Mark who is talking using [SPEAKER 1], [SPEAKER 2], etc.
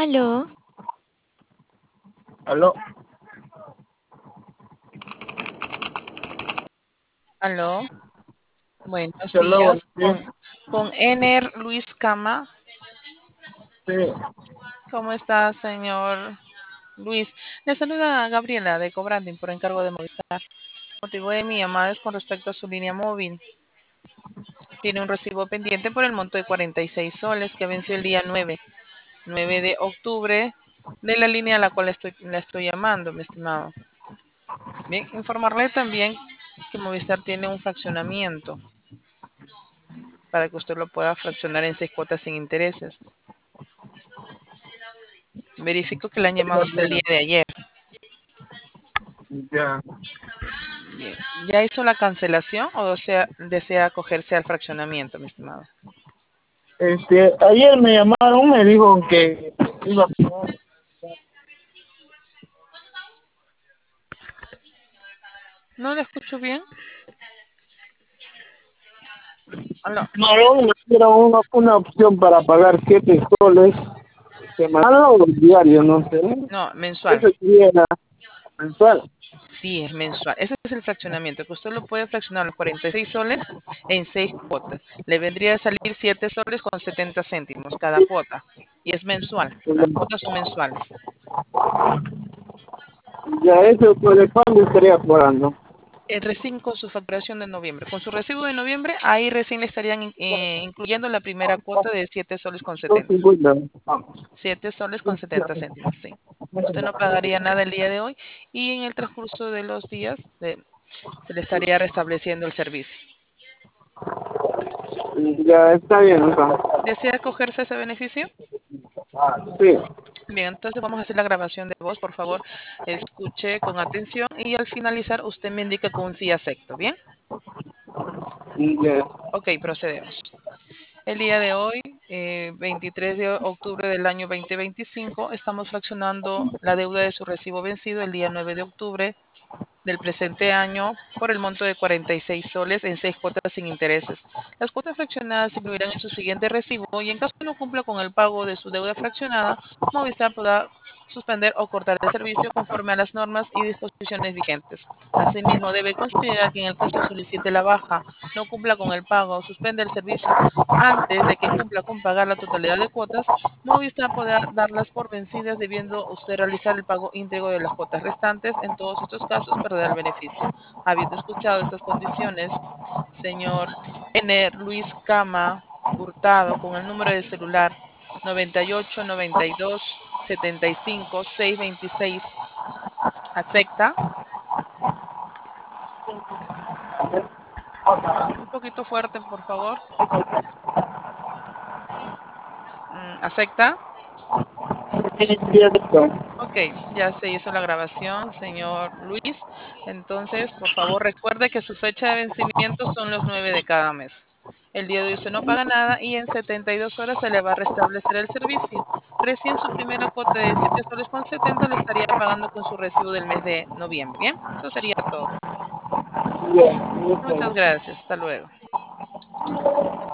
[SPEAKER 1] Aló,
[SPEAKER 2] Aló,
[SPEAKER 3] Aló, buenos
[SPEAKER 2] aló, buenos
[SPEAKER 3] días.
[SPEAKER 2] días.
[SPEAKER 3] Con Ener Luis Cama.
[SPEAKER 2] Sí,
[SPEAKER 3] ¿Cómo está, señor Luis? Le saluda Gabriela de Cobranding por encargo de Movistar. El motivo de mi llamada es con respecto a su línea móvil. Tiene un recibo pendiente por el monto de 46 soles que venció el día 9 de octubre de la línea a la cual la estoy llamando, mi estimado. Bien, informarle también que Movistar tiene un fraccionamiento para que usted lo pueda fraccionar en 6 cuotas sin intereses. Verifico que le han llamado hasta el día de ayer.
[SPEAKER 2] ya.
[SPEAKER 3] Bien. ¿Ya hizo la cancelación o sea, desea acogerse al fraccionamiento, mi estimado?
[SPEAKER 2] Ayer me llamaron, me dijo que iba a pagar.
[SPEAKER 3] ¿No le escucho bien? Aló.
[SPEAKER 2] Me dieron una opción para pagar 7 soles semanal o diario, no sé.
[SPEAKER 3] No, mensual.
[SPEAKER 2] Eso sería mensual.
[SPEAKER 3] Sí, es mensual. Ese es el fraccionamiento, que usted lo puede fraccionar los 46 soles en 6 cuotas. Le vendría a salir 7 soles con 70 céntimos cada cuota. Y es mensual. Las cuotas son mensuales.
[SPEAKER 2] Ya eso por el cuándo estaría cobrando.
[SPEAKER 3] Recién con su facturación de noviembre. Con su recibo de noviembre, ahí recién le estarían incluyendo la primera cuota de 7 soles con
[SPEAKER 2] Dos
[SPEAKER 3] 70.
[SPEAKER 2] cincuenta.
[SPEAKER 3] 7 soles con 70 céntimos, sí. Usted no pagaría nada el día de hoy y en el transcurso de los días se le estaría restableciendo el servicio.
[SPEAKER 2] Ya está bien, o sea.
[SPEAKER 3] ¿Desea acogerse a ese beneficio?
[SPEAKER 2] Sí,
[SPEAKER 3] Bien, entonces vamos a hacer la grabación de voz. Por favor, escuche con atención y al finalizar usted me indica con un sí acepto. ¿Bien?
[SPEAKER 2] ya.
[SPEAKER 3] Ok, procedemos. El día de hoy, 23 de octubre del año 2025, estamos fraccionando la deuda de su recibo vencido el día 9 de octubre del presente año por el monto de 46 soles en 6 cuotas sin intereses. Las cuotas fraccionadas se incluirán en su siguiente recibo y en caso no cumpla con el pago de su deuda fraccionada, Movistar podrá suspender o cortar el servicio conforme a las normas y disposiciones vigentes. Asimismo, debe considerar que en el caso solicite la baja, no cumpla con el pago o suspenda el servicio antes de que cumpla con pagar la totalidad de cuotas, Movistar podrá darlas por vencidas debiendo usted realizar el pago íntegro de las cuotas restantes. En todos estos casos perderá el beneficio. Habiendo escuchado estas condiciones, señor N. Luis Cama Hurtado, con el número de celular 98 92 75 626, ¿acepta? Un poquito fuerte, por favor. ¿Acepta?
[SPEAKER 2] Sí, cierto.
[SPEAKER 3] Ok, ya se hizo la grabación, señor Luis. Entonces, por favor, recuerde que su fecha de vencimiento son los 9 de cada mes. El día de hoy usted no paga nada y en 72 horas se le va a restablecer el servicio. Recién su primera cuota de 7 soles con 70 le estaría pagando con su recibo del mes de noviembre. Bien, eso sería todo.
[SPEAKER 2] Bien,
[SPEAKER 3] Muchas gracias. Hasta luego.